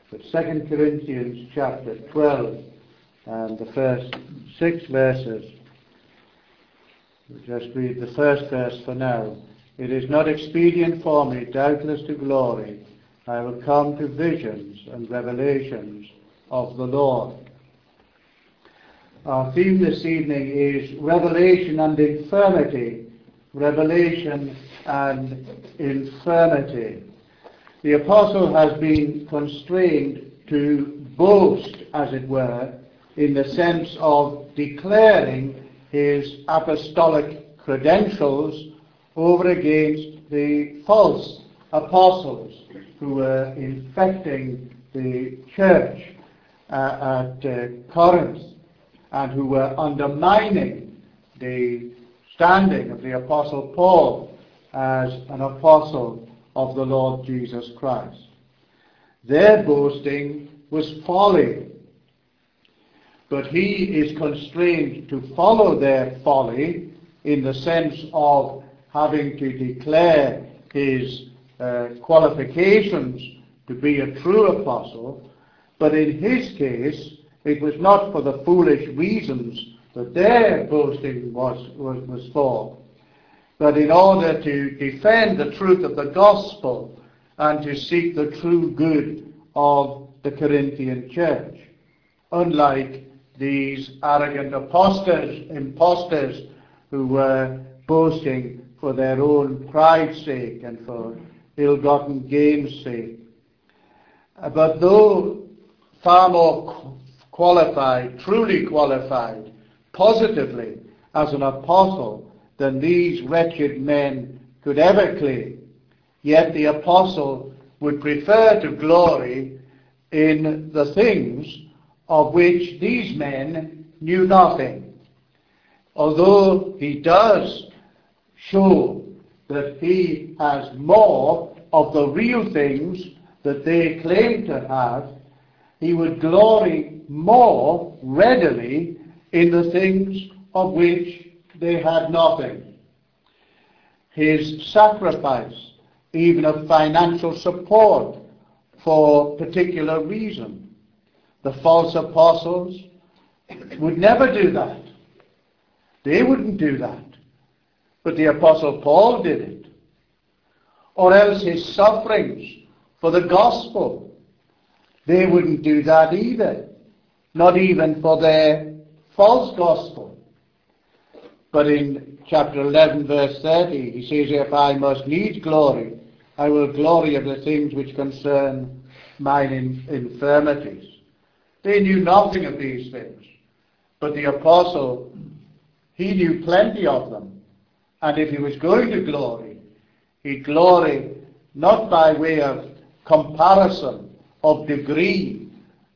But 2 Corinthians chapter 12 and the first 6 verses, we'll just read the first verse for now. It is not expedient for me, doubtless, to glory. I will come to visions and revelations of the Lord. Our theme this evening is revelation and infirmity. Revelation and infirmity. The apostle has been constrained to boast, as it were, in the sense of declaring his apostolic credentials over against the false apostles who were infecting the church at Corinth and who were undermining the standing of the Apostle Paul as an apostle of the Lord Jesus Christ. Their boasting was folly, but he is constrained to follow their folly in the sense of having to declare his qualifications to be a true apostle, but in his case it was not for the foolish reasons that their boasting was for, but in order to defend the truth of the gospel and to seek the true good of the Corinthian church. Unlike these arrogant impostors who were boasting for their own pride's sake and for ill-gotten gain's sake. But though far more qualified, truly qualified, positively as an apostle than these wretched men could ever claim, yet the apostle would prefer to glory in the things of which these men knew nothing. Although he does show that he has more of the real things that they claim to have, he would glory more readily in the things of which they had nothing. His sacrifice, even of financial support for particular reason. The false apostles would never do that. They wouldn't do that. But the Apostle Paul did it. Or else his sufferings for the gospel. They wouldn't do that either. Not even for their false gospel. But in chapter 11 verse 30 he says, if I must needs glory, I will glory of the things which concern mine infirmities. They knew nothing of these things. But the apostle, he knew plenty of them. And if he was going to glory, he'd glory not by way of comparison of degree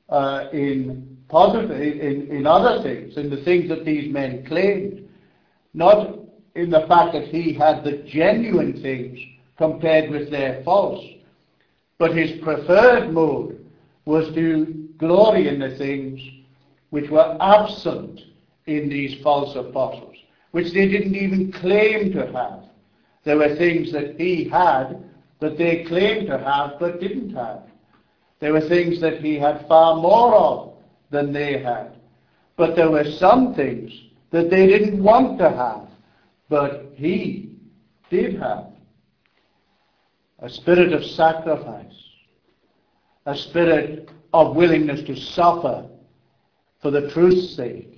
in other things, in the things that these men claimed, not in the fact that he had the genuine things compared with their false, but his preferred mode was to glory in the things which were absent in these false apostles, which they didn't even claim to have. There were things that he had that they claimed to have but didn't have. There were things that he had far more of than they had. But there were some things that they didn't want to have, but he did have. A spirit of sacrifice, a spirit of willingness to suffer for the truth's sake.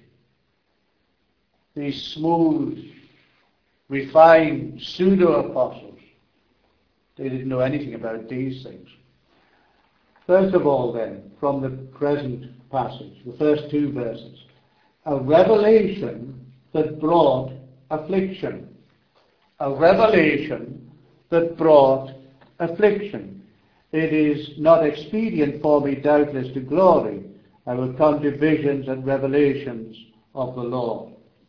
These smooth, refined pseudo-apostles, they didn't know anything about these things. First of all then, from the present passage, the first 2 verses, a revelation that brought affliction. A revelation that brought affliction. It is not expedient for me, doubtless, to glory. I will come to visions and revelations of the Lord.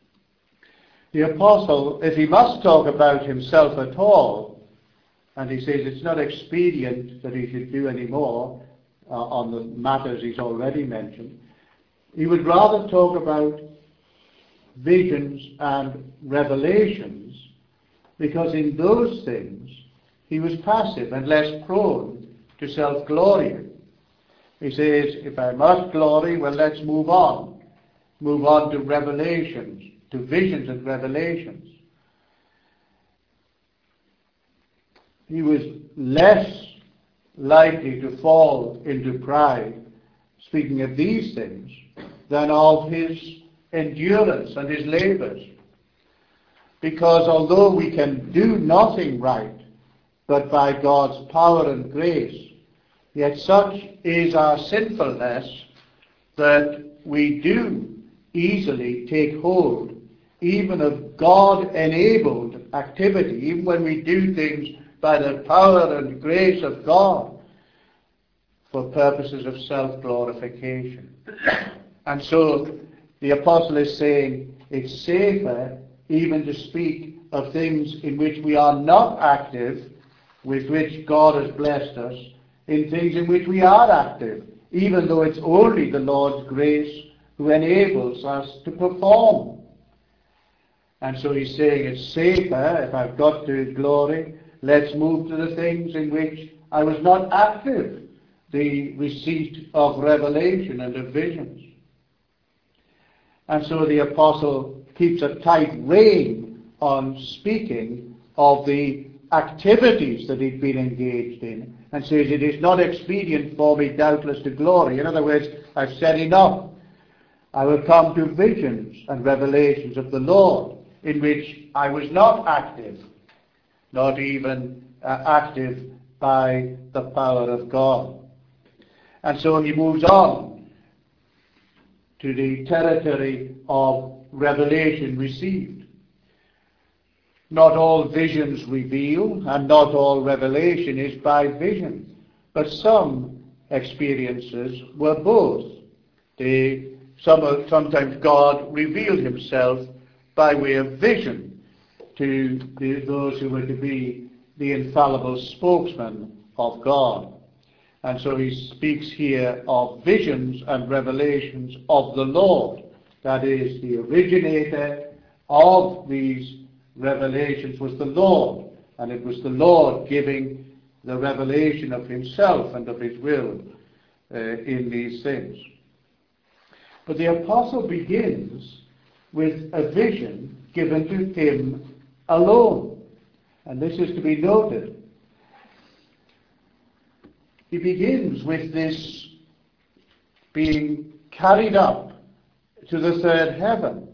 The apostle, if he must talk about himself at all, and he says it's not expedient that he should do any more on the matters he's already mentioned, he would rather talk about visions and revelations, because in those things he was passive and less prone to self-glorying. He says, if I must glory, well, let's move on. Move on to revelations, to visions and revelations. He was less likely to fall into pride, speaking of these things, than of his endurance and his labors. Because although we can do nothing right, but by God's power and grace, yet such is our sinfulness that we do easily take hold even of God-enabled activity, even when we do things by the power and grace of God for purposes of self-glorification. And so the apostle is saying it's safer even to speak of things in which we are not active, with which God has blessed us, in things in which we are active, even though it's only the Lord's grace who enables us to perform. And so he's saying it's safer, if I've got to glory, let's move to the things in which I was not active, the receipt of revelation and of visions. And so the apostle keeps a tight rein on speaking of the activities that he'd been engaged in, and says it is not expedient for me doubtless to glory. In other words, I've said enough. I will come to visions and revelations of the Lord in which I was not active, not even active by the power of God. And so he moves on to the territory of revelation received. Not all visions reveal, and not all revelation is by vision, but some experiences were both. Sometimes God revealed himself by way of vision to those who were to be the infallible spokesman of God. And so he speaks here of visions and revelations of the Lord. That is, the originator of these revelations was the Lord, and it was the Lord giving the revelation of himself and of his will in these things. But the apostle begins with a vision given to him alone, and this is to be noted. He begins with this being carried up to the third heaven.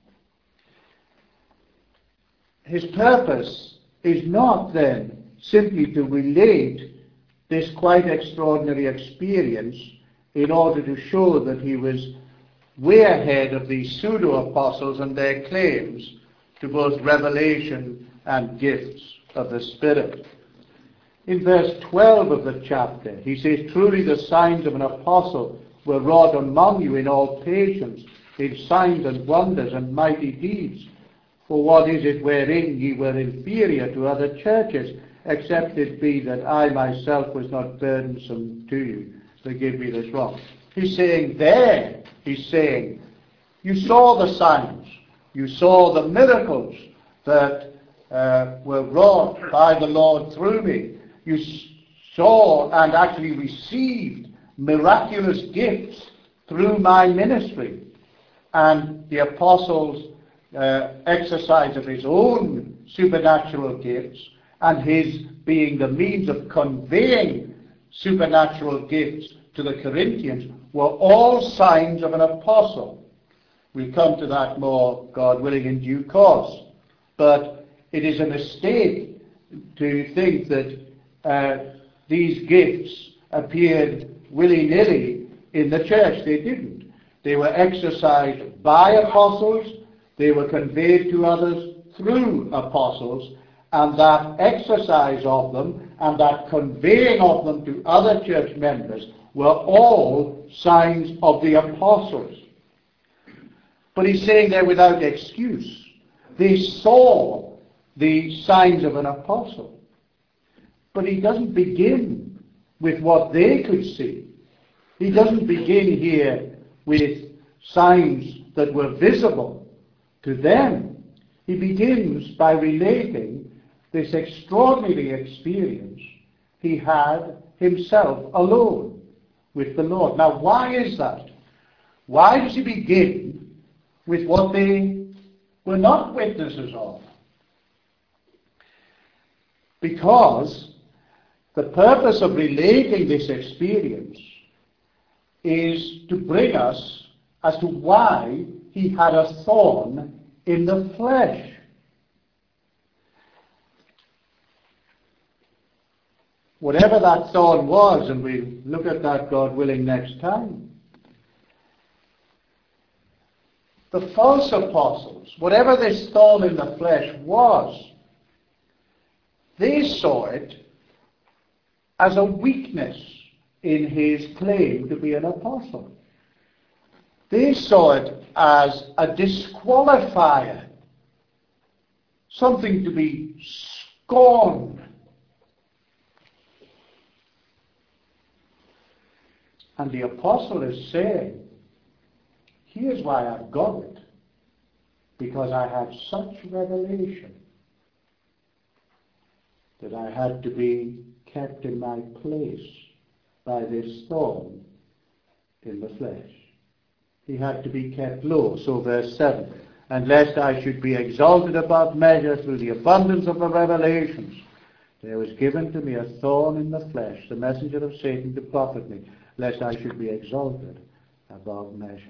His purpose is not then simply to relate this quite extraordinary experience in order to show that he was way ahead of the pseudo-apostles and their claims to both revelation and gifts of the Spirit. In verse 12 of the chapter, he says, "Truly the signs of an apostle were wrought among you in all patience, in signs and wonders and mighty deeds. For what is it wherein ye were inferior to other churches, except it be that I myself was not burdensome to you?" Forgive me this wrong. He's saying, you saw the signs, you saw the miracles that were wrought by the Lord through me. You saw and actually received miraculous gifts through my ministry. And the apostles' exercise of his own supernatural gifts and his being the means of conveying supernatural gifts to the Corinthians were all signs of an apostle. We'll come to that more, God willing, in due course. But it is a mistake to think that these gifts appeared willy-nilly in the church. They didn't. They were exercised by apostles, they were conveyed to others through apostles, and that exercise of them and that conveying of them to other church members were all signs of the apostles. But he's saying they're without excuse. They saw the signs of an apostle. But he doesn't begin with what they could see. He doesn't begin here with signs that were visible to them. He begins by relating this extraordinary experience he had himself alone. with the Lord. Now, why is that? Why does he begin with what they were not witnesses of? Because the purpose of relating this experience is to bring us as to why he had a thorn in the flesh. Whatever that thorn was, and we'll look at that, God willing, next time. The false apostles, whatever this thorn in the flesh was, they saw it as a weakness in his claim to be an apostle. They saw it as a disqualifier, something to be scorned. And the apostle is saying, here's why I've got it. Because I had such revelation that I had to be kept in my place by this thorn in the flesh. He had to be kept low. So verse 7, and lest I should be exalted above measure through the abundance of the revelations, there was given to me a thorn in the flesh, the messenger of Satan to profit me, lest I should be exalted above measure.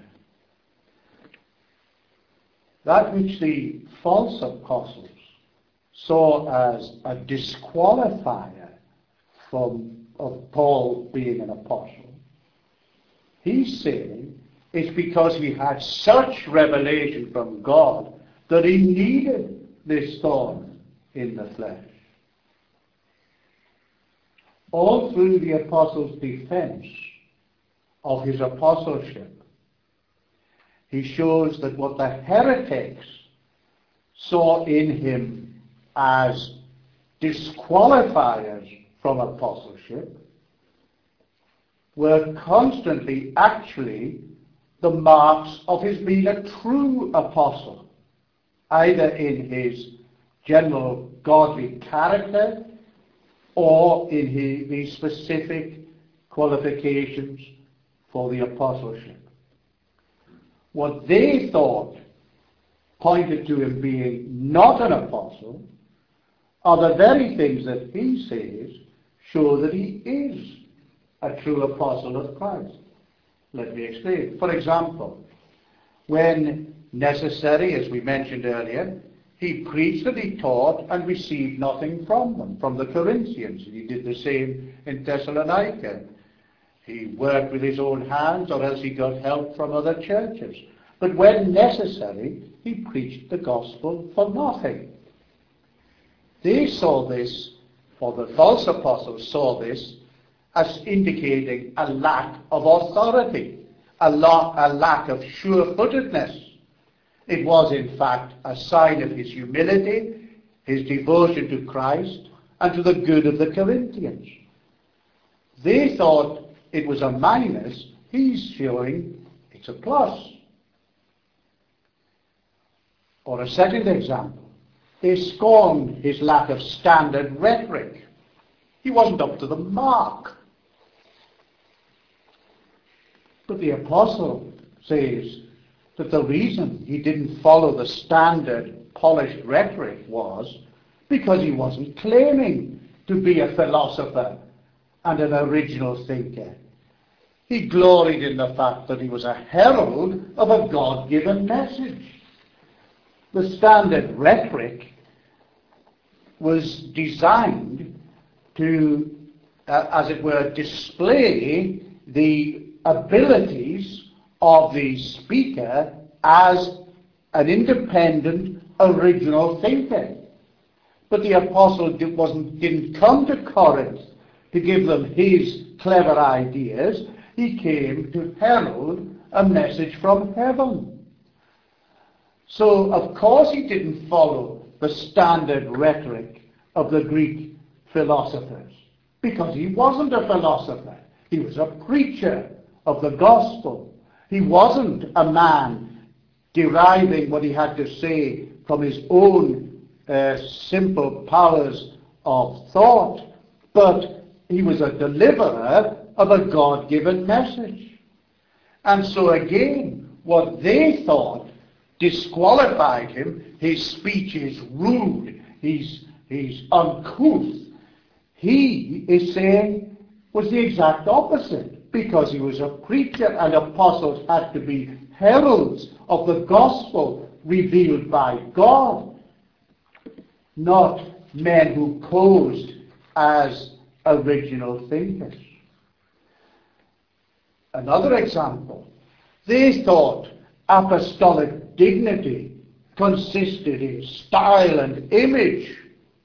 That which the false apostles saw as a disqualifier of Paul being an apostle, he's saying it's because he had such revelation from God that he needed this thorn in the flesh. All through the apostle's defense of his apostleship, he shows that what the heretics saw in him as disqualifiers from apostleship were constantly actually the marks of his being a true apostle, either in his general godly character or in the specific qualifications for the apostleship. What they thought pointed to him being not an apostle are the very things that he says show that he is a true apostle of Christ. Let me explain. For example, when necessary, as we mentioned earlier, he preached and he taught and received nothing from them, from the Corinthians. He did the same in Thessalonica. He worked with his own hands, or else he got help from other churches. But when necessary, he preached the gospel for nothing. They saw this, or the false apostles saw this, as indicating a lack of authority, a lack of sure-footedness. It was, in fact, a sign of his humility, his devotion to Christ, and to the good of the Corinthians. They thought it was a minus. He's showing it's a plus. Or a second example, they scorned his lack of standard rhetoric. He wasn't up to the mark. But the apostle says that the reason he didn't follow the standard polished rhetoric was because he wasn't claiming to be a philosopher and an original thinker. He gloried in the fact that he was a herald of a God-given message. The standard rhetoric was designed to, as it were, display the abilities of the speaker as an independent, original thinker. But the apostle didn't come to Corinth to give them his clever ideas. He came to herald a message from heaven. So, of course, he didn't follow the standard rhetoric of the Greek philosophers, because he wasn't a philosopher. He was a preacher of the gospel. He wasn't a man deriving what he had to say from his own simple powers of thought, but He was a deliverer of a God-given message. And so again, what they thought disqualified him. His speech is rude. He's uncouth. He is saying was the exact opposite, because he was a preacher, and apostles had to be heralds of the gospel revealed by God, not men who posed as original thinkers. Another example, they thought apostolic dignity consisted in style and image,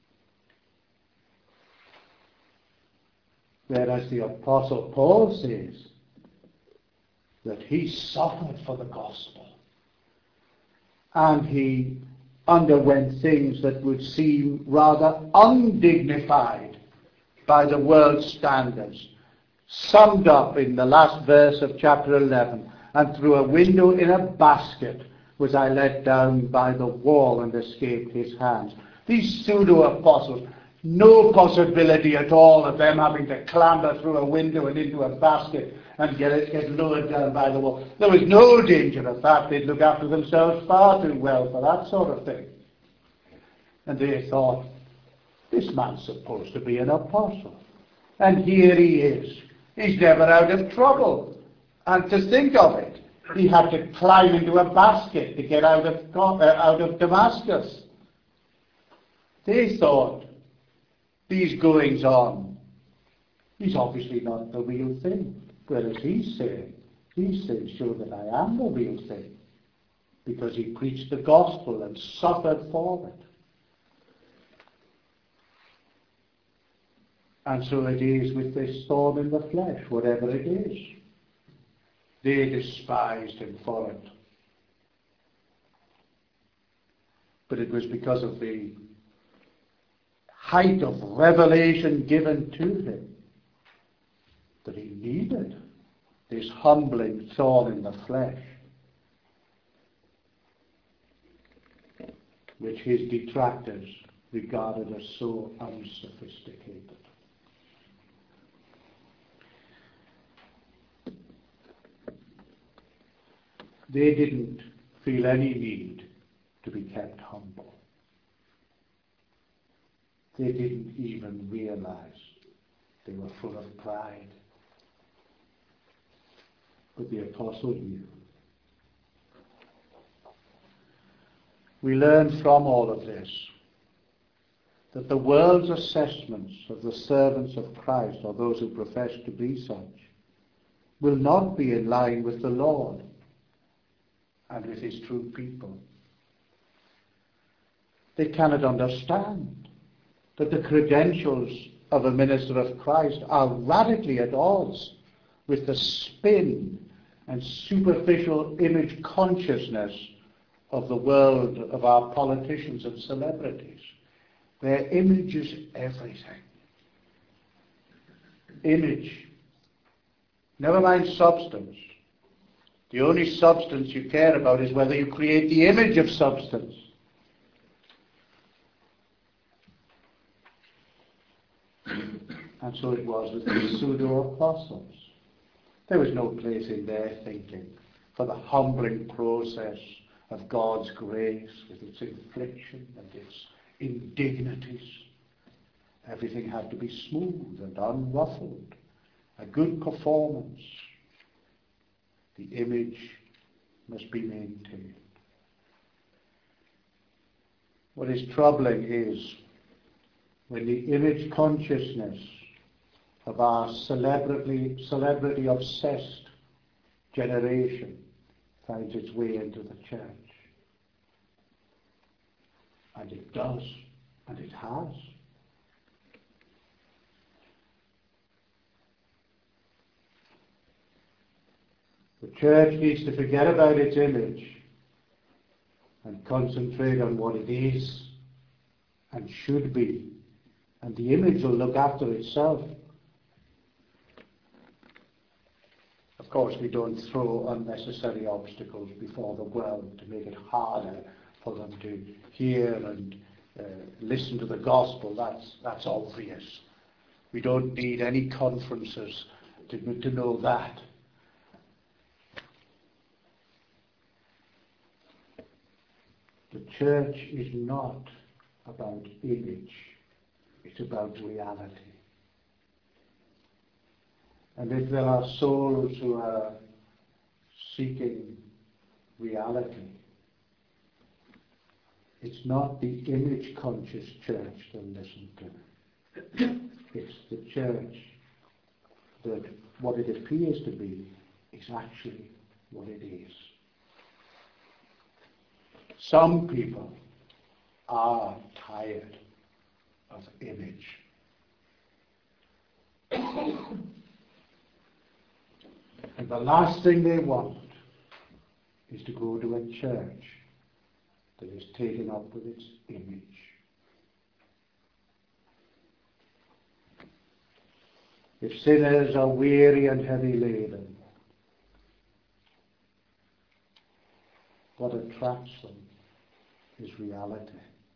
whereas the Apostle Paul says that he suffered for the gospel, and he underwent things that would seem rather undignified by the world's standards, summed up in the last verse of chapter 11, and through a window in a basket was I let down by the wall and escaped his hands. These pseudo-apostles, no possibility at all of them having to clamber through a window and into a basket and get lowered down by the wall. There was no danger of that. They'd look after themselves far too well for that sort of thing. And they thought, this man's supposed to be an apostle. And here he is. He's never out of trouble. And to think of it, he had to climb into a basket to get out of Damascus. They thought, these goings on, he's obviously not the real thing. Whereas he's saying, show that I am the real thing, because he preached the gospel and suffered for it. And so it is with this thorn in the flesh, whatever it is. They despised him for it. But it was because of the height of revelation given to him that he needed this humbling thorn in the flesh, which his detractors regarded as so unsophisticated. They didn't feel any need to be kept humble. They didn't even realize they were full of pride. But the apostle knew. We learn from all of this that the world's assessments of the servants of Christ, or those who profess to be such, will not be in line with the Lord and with his true people. They cannot understand that the credentials of a minister of Christ are radically at odds with the spin and superficial image consciousness of the world of our politicians and celebrities. Their image is everything. Image. Never mind substance. The only substance you care about is whether you create the image of substance. And so it was with the pseudo-apostles. There was no place in their thinking for the humbling process of God's grace with its infliction and its indignities. Everything had to be smooth and unruffled. A good performance. The image must be maintained. What is troubling is when the image consciousness of our celebrity-obsessed generation finds its way into the church. And it does, and it has. The church needs to forget about its image and concentrate on what it is and should be. And the image will look after itself. Of course, we don't throw unnecessary obstacles before the world to make it harder for them to hear and listen to the gospel. That's obvious. We don't need any conferences to know that. The church is not about image, it's about reality. And if there are souls who are seeking reality, it's not the image-conscious church they'll listen to. It's the church that what it appears to be is actually what it is. Some people are tired of image. And the last thing they want is to go to a church that is taken up with its image. If sinners are weary and heavy laden, what attracts them is reality.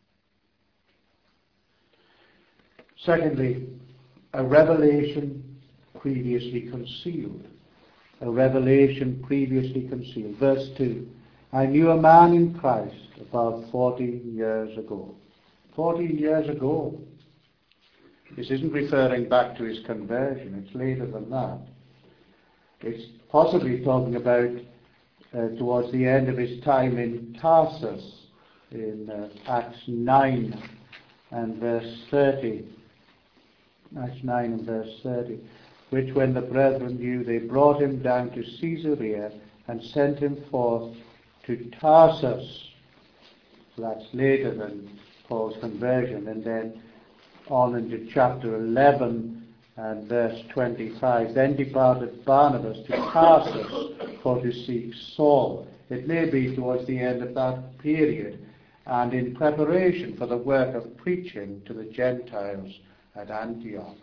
Secondly, a revelation previously concealed. A revelation previously concealed. Verse 2. I knew a man in Christ about 14 years ago. 14 years ago. This isn't referring back to his conversion. It's later than that. It's possibly talking about towards the end of his time in Tarsus in Acts 9 and verse 30. Acts 9 and verse 30. Which when the brethren knew, they brought him down to Caesarea and sent him forth to Tarsus. So that's later than Paul's conversion. And then on into chapter 11 and verse 25. Then departed Barnabas to Tarsus for to seek Saul. It may be towards the end of that period and in preparation for the work of preaching to the Gentiles at Antioch.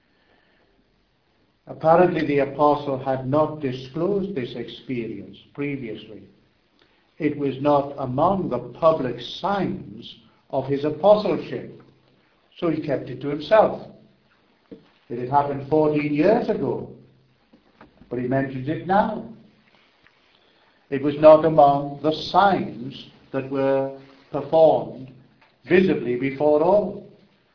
Apparently the apostle had not disclosed this experience previously. It was not among the public signs of his apostleship, so he kept it to himself. It had happened 14 years ago, but he mentions it now. It was not among the signs that were performed visibly before all.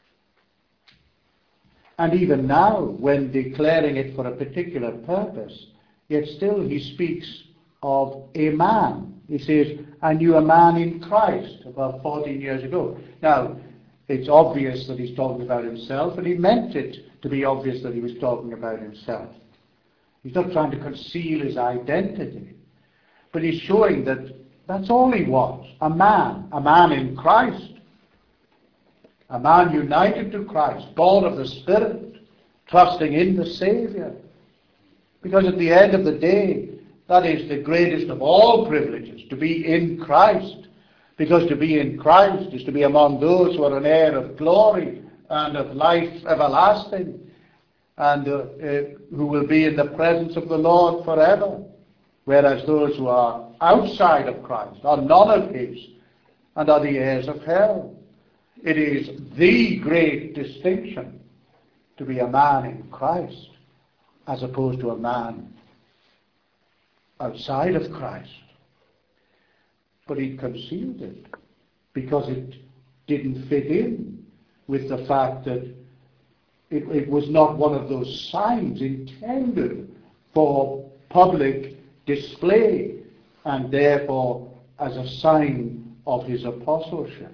And even now, when declaring it for a particular purpose, yet still he speaks of a man. He says, I knew a man in Christ about 14 years ago. Now, it's obvious that he's talking about himself, and he meant it to be obvious that he was talking about himself. He's not trying to conceal his identity, but he's showing that that's all he was, a man in Christ. A man united to Christ, born of the Spirit, trusting in the Saviour. Because at the end of the day, that is the greatest of all privileges, to be in Christ. Because to be in Christ is to be among those who are an heir of glory and of life everlasting, and who will be in the presence of the Lord forever. Whereas those who are outside of Christ are none of his and are the heirs of hell. It is the great distinction to be a man in Christ as opposed to a man outside of Christ. But he concealed it because it didn't fit in with the fact that it was not one of those signs intended for public display and therefore as a sign of his apostleship.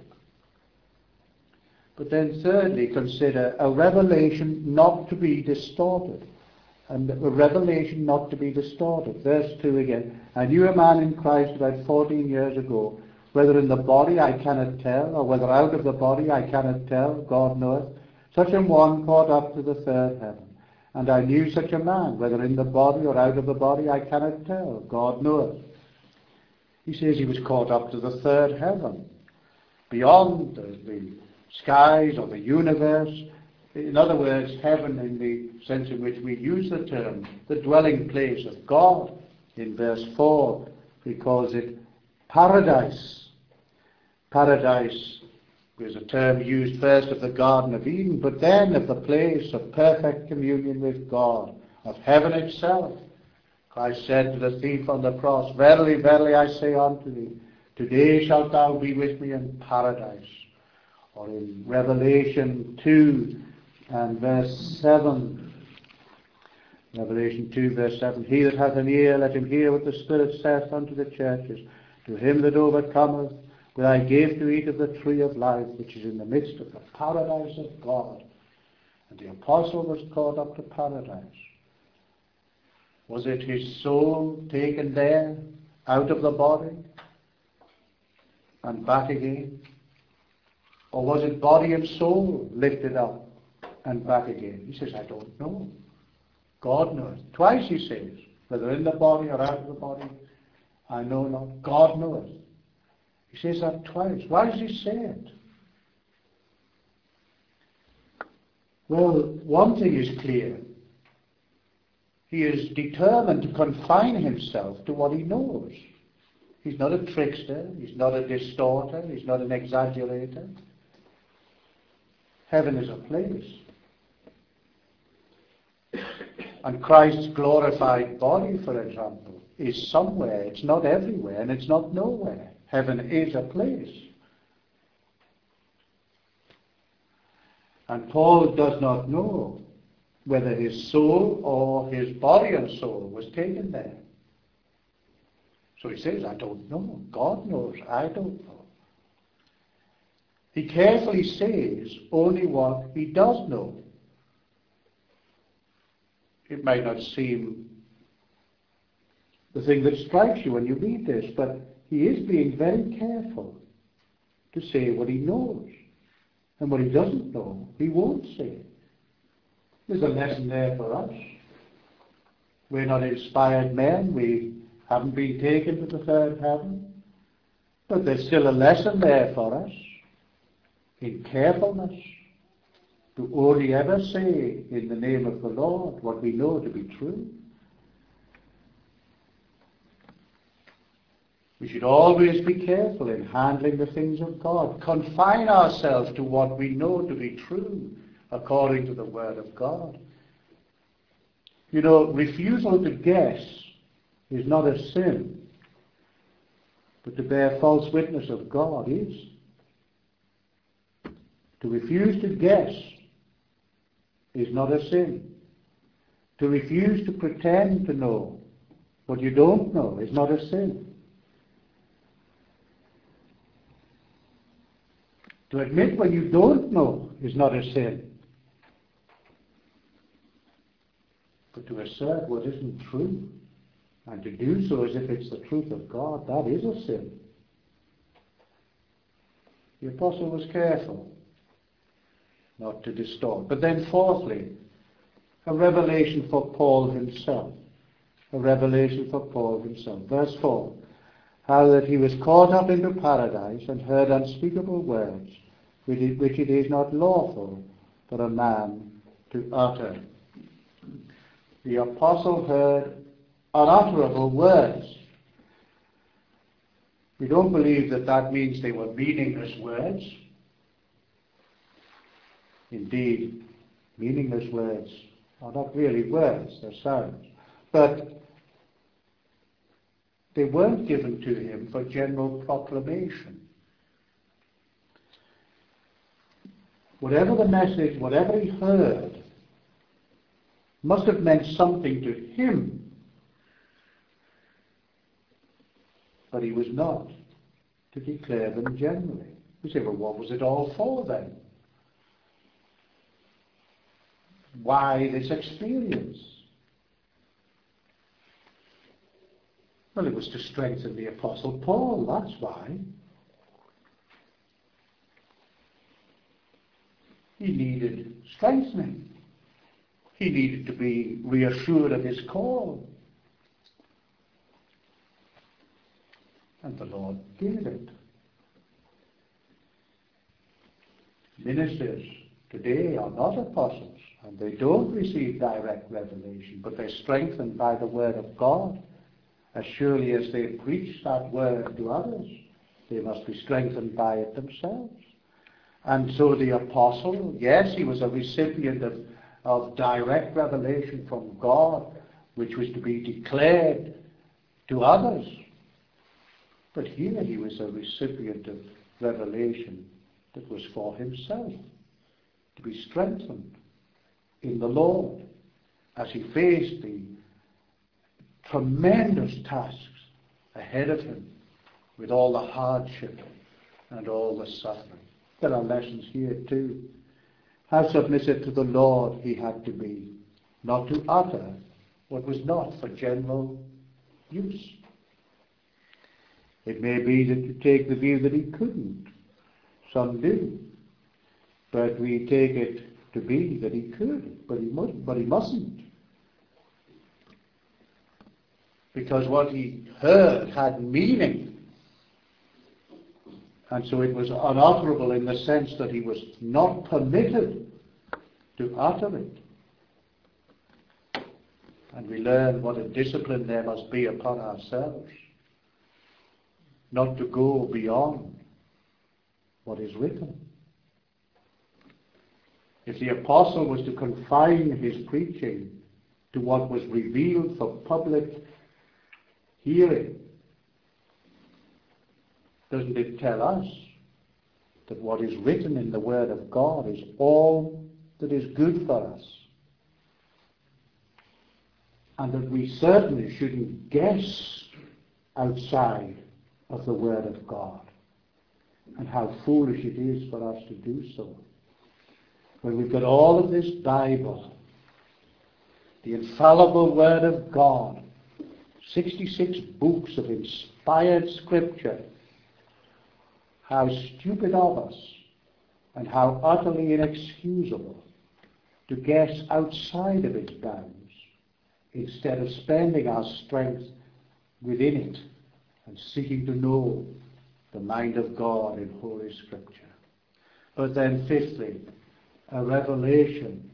But then thirdly, consider a revelation not to be distorted. And a revelation not to be distorted. Verse 2 again. I knew a man in Christ about 14 years ago, whether in the body I cannot tell, or whether out of the body I cannot tell, God knoweth. Such an one caught up to the third heaven. And I knew such a man, whether in the body or out of the body I cannot tell, God knoweth. He says he was caught up to the third heaven, beyond the skies or the universe. In other words, heaven in the sense in which we use the term, the dwelling place of God. In verse 4, he calls it paradise. Paradise There's a term used first of the Garden of Eden, but then of the place of perfect communion with God, of heaven itself. Christ said to the thief on the cross, "Verily, verily, I say unto thee, today shalt thou be with me in paradise." Or in Revelation 2 and verse 7. Revelation 2 verse 7. "He that hath an ear, let him hear what the Spirit saith unto the churches. To him that overcometh, will I give to eat of the tree of life, which is in the midst of the paradise of God." And the apostle was caught up to paradise. Was it his soul taken there, out of the body, and back again? Or was it body and soul lifted up and back again? He says, "I don't know. God knows." Twice he says, whether in the body or out of the body, I know not. God knows. He says that twice. Why does he say it? Well, one thing is clear. He is determined to confine himself to what he knows. He's not a trickster. He's not a distorter. He's not an exaggerator. Heaven is a place. And Christ's glorified body, for example, is somewhere. It's not everywhere and it's not nowhere. Heaven is a place. And Paul does not know whether his soul or his body and soul was taken there. So he says, "I don't know. God knows. I don't know." He carefully says only what he does know. It might not seem the thing that strikes you when you read this, but he is being very careful to say what he knows. And what he doesn't know, he won't say. There's a lesson there for us. We're not inspired men. We haven't been taken to the third heaven. But there's still a lesson there for us in carefulness to only ever say in the name of the Lord what we know to be true. We should always be careful in handling the things of God. Confine ourselves to what we know to be true according to the Word of God. You know, refusal to guess is not a sin, but to bear false witness of God is. To refuse to guess is not a sin. To refuse to pretend to know what you don't know is not a sin. To admit when you don't know is not a sin. But to assert what isn't true, and to do so as if it's the truth of God, that is a sin. The apostle was careful not to distort. But then fourthly, a revelation for Paul himself. A revelation for Paul himself. Verse 4. How that he was caught up into paradise and heard unspeakable words, which it is not lawful for a man to utter. The apostle heard unutterable words. We don't believe that that means they were meaningless words. Indeed, meaningless words are not really words, they're sounds. But they weren't given to him for general proclamation. Whatever the message, whatever he heard, must have meant something to him. But he was not to declare them generally. You say, well, what was it all for then? Why this experience? Well, it was to strengthen the Apostle Paul, that's why. He needed strengthening. He needed to be reassured of his call. And the Lord gave it. Ministers today are not apostles, and they don't receive direct revelation, but they're strengthened by the Word of God. As surely as they preach that Word to others, they must be strengthened by it themselves. And so the apostle, yes, he was a recipient of direct revelation from God, which was to be declared to others. But here he was a recipient of revelation that was for himself, to be strengthened in the Lord as he faced the tremendous tasks ahead of him with all the hardship and all the suffering. There are lessons here too. How submissive to the Lord he had to be, not to utter what was not for general use. It may be that you take the view that he couldn't. Some do. But we take it to be that he could, but he mustn't. Because what he heard had meaning. And so it was unutterable in the sense that he was not permitted to utter it. And we learn what a discipline there must be upon ourselves, not to go beyond what is written. If the apostle was to confine his preaching to what was revealed for public hearing, doesn't it tell us that what is written in the Word of God is all that is good for us? And that we certainly shouldn't guess outside of the Word of God. And how foolish it is for us to do so. When we've got all of this Bible, the infallible Word of God, 66 books of inspired Scripture, how stupid of us and how utterly inexcusable to guess outside of its bounds instead of spending our strength within it and seeking to know the mind of God in Holy Scripture. But then fifthly, a revelation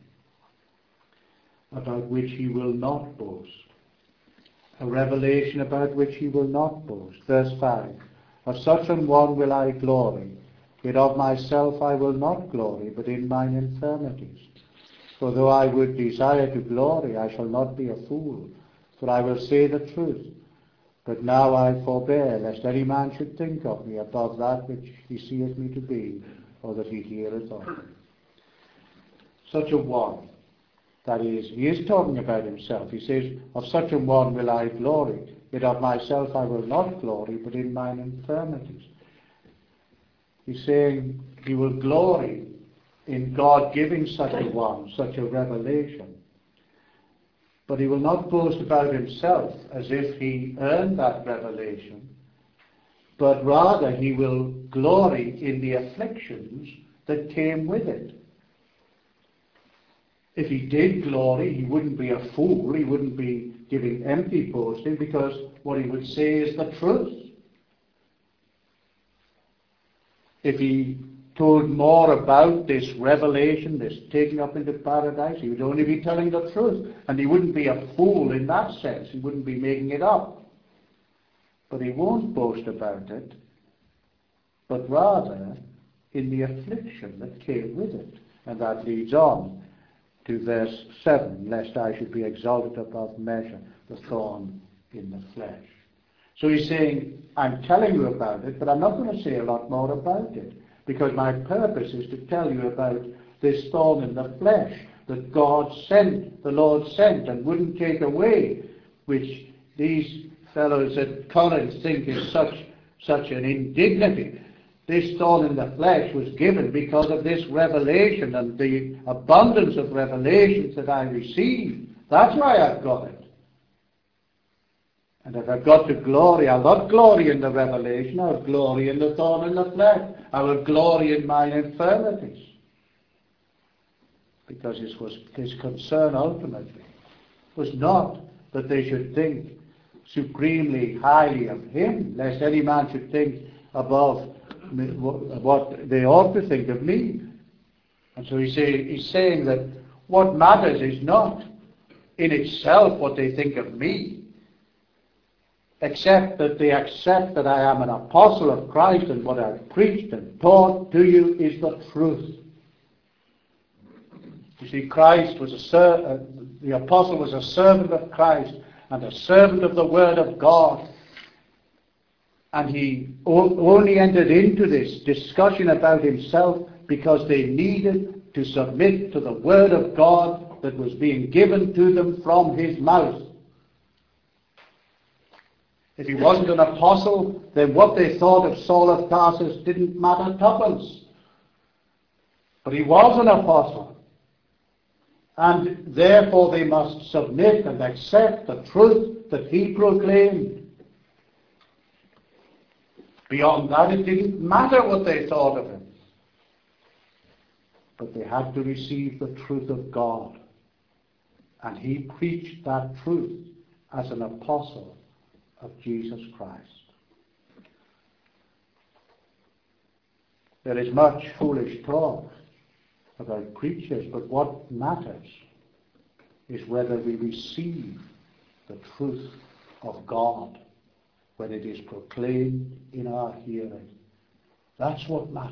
about which he will not boast. A revelation about which he will not boast. Verse 5. Of such an one will I glory, yet of myself I will not glory, but in mine infirmities. For though I would desire to glory, I shall not be a fool, for I will say the truth. But now I forbear, lest any man should think of me above that which he seeth me to be, or that he heareth of me. Such a one, that is, he is talking about himself. He says, of such a one will I glory, yet of myself I will not glory, but in mine infirmities. He's saying he will glory in God giving such a one, such a revelation. But he will not boast about himself as if he earned that revelation, but rather he will glory in the afflictions that came with it. If he did glory, he wouldn't be a fool, he wouldn't be giving empty boasting, because what he would say is the truth. If he told more about this revelation, this taking up into paradise, he would only be telling the truth. And he wouldn't be a fool in that sense. He wouldn't be making it up. But he won't boast about it, but rather in the affliction that came with it. And that leads on to verse 7, lest I should be exalted above measure, the thorn in the flesh. So he's saying, I'm telling you about it, but I'm not going to say a lot more about it, because my purpose is to tell you about this thorn in the flesh that God sent, the Lord sent, and wouldn't take away, which these fellows at Corinth think is such an indignity. This thorn in the flesh was given because of this revelation and the abundance of revelations that I received. That's why I've got it. And if I've got to glory, I'll not glory in the revelation, I'll glory in the thorn in the flesh. I will glory in mine infirmities. Because his concern ultimately was not that they should think supremely highly of him, lest any man should think above what they ought to think of me. And so he's saying that what matters is not in itself what they think of me, except that they accept that I am an apostle of Christ and what I've preached and taught to you is the truth. You see, Christ was the apostle was a servant of Christ and a servant of the Word of God. And he only entered into this discussion about himself because they needed to submit to the Word of God that was being given to them from his mouth. If he wasn't an apostle, then what they thought of Saul of Tarsus didn't matter twopence. But he was an apostle. And therefore they must submit and accept the truth that he proclaimed. Beyond that, it didn't matter what they thought of him. But they had to receive the truth of God. And he preached that truth as an apostle of Jesus Christ. There is much foolish talk about preachers, but what matters is whether we receive the truth of God when it is proclaimed in our hearing. That's what matters.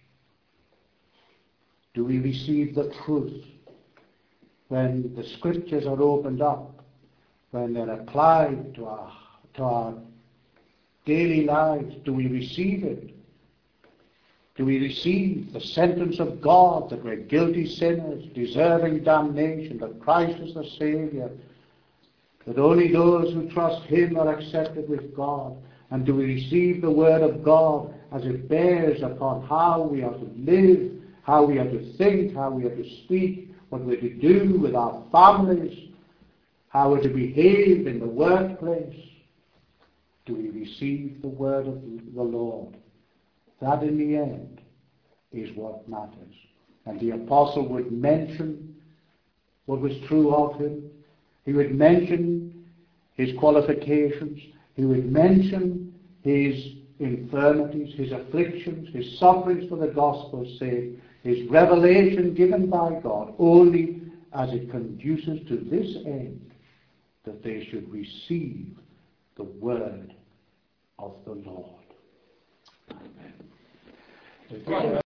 Do we receive the truth when the scriptures are opened up, when they're applied to our daily lives? Do we receive it? Do we receive the sentence of God that we're guilty sinners, deserving damnation, that Christ is the Saviour, that only those who trust him are accepted with God? And do we receive the Word of God as it bears upon how we are to live, how we are to think, how we are to speak, what we're to do with our families, how we're to behave in the workplace? Do we receive the Word of the Lord? That in the end is what matters. And the apostle would mention what was true of him. He would mention his qualifications. He would mention his infirmities, his afflictions, his sufferings for the gospel's sake, his revelation given by God, only as it conduces to this end, that they should receive the word of the Lord. Amen.